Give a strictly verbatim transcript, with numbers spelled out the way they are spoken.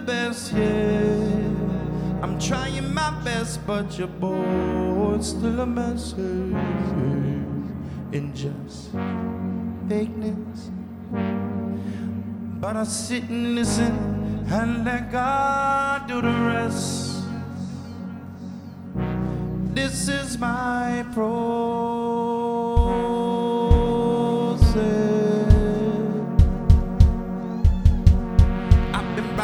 best, yeah. I'm trying my best, but your boy's still a message in just fakeness. But I sit and listen and let God do the rest. This is my pro.